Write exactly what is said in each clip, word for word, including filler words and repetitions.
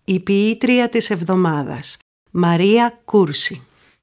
Η ποιήτρια της εβδομάδας, Μαρία Κούρση.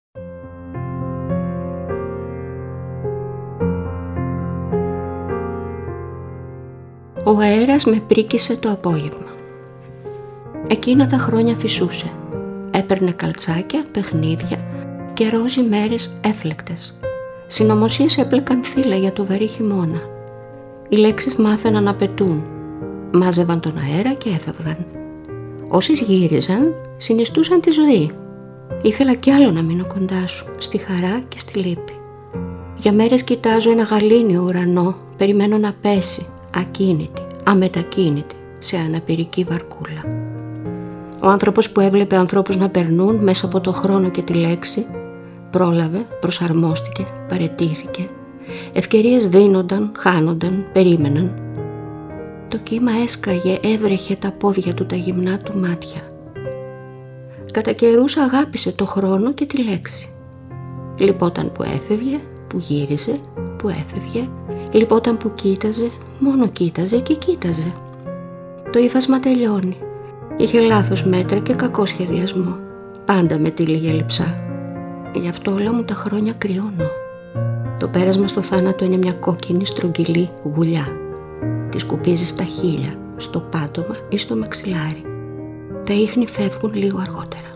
Ο αέρας με πρίκησε το απόγευμα. Εκείνα τα χρόνια φυσούσε. Έπαιρνε καλτσάκια, παιχνίδια και ρόζι μέρες έφλεκτες. Συνωμοσίες έπλεκαν φύλλα για το βαρύ χειμώνα. Οι λέξεις μάθαιναν να πετούν. Μάζευαν τον αέρα και έφευγαν. Όσοι γύριζαν, συνιστούσαν τη ζωή. Ήθελα κι άλλο να μείνω κοντά σου, στη χαρά και στη λύπη. Για μέρες κοιτάζω ένα γαλήνιο ουρανό, περιμένω να πέσει, ακίνητη, αμετακίνητη, σε αναπηρική βαρκούλα. Ο άνθρωπος που έβλεπε ανθρώπους να περνούν μέσα από το χρόνο και τη λέξη, πρόλαβε, προσαρμόστηκε, παραιτήθηκε. Ευκαιρίες δίνονταν, χάνονταν, περίμεναν. Το κύμα έσκαγε, έβρεχε τα πόδια του, τα γυμνά του μάτια. Κατά καιρούς αγάπησε το χρόνο και τη λέξη. Λυπόταν που έφευγε, που γύριζε, που έφευγε. Λυπόταν που κοίταζε, μόνο κοίταζε και κοίταζε. Το ύφασμα τελειώνει. Είχε λάθος μέτρα και κακό σχεδιασμό. Πάντα με τύλιγε λειψά. Γι' αυτό όλα μου τα χρόνια κρυώνω. Το πέρασμα στο θάνατο είναι μια κόκκινη στρογγυλή γουλιά. Τη σκουπίζει στα χείλια, στο πάτωμα ή στο μαξιλάρι. Τα ίχνη φεύγουν λίγο αργότερα.